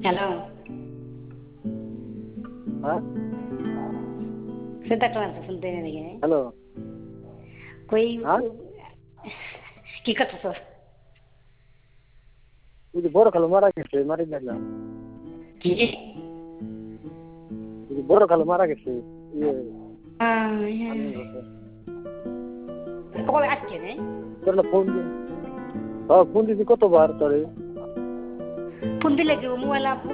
Hello, হ্যাঁ Santa Claus শুনতে নাকি? হ্যালো কই হ্যাঁ কি করতেছো? ওই যে বড় খালু মারা গেছে মারি গেলাম কি? ওই যে বড় খালু মারা গেছে ইয়ে ইয়া। আমি বলতে কবে আজকে নে? তোর না ফোন দিন হ্যাঁ ফোন দিছি কতবার তোরে ফোন দিলে কি মোবাইল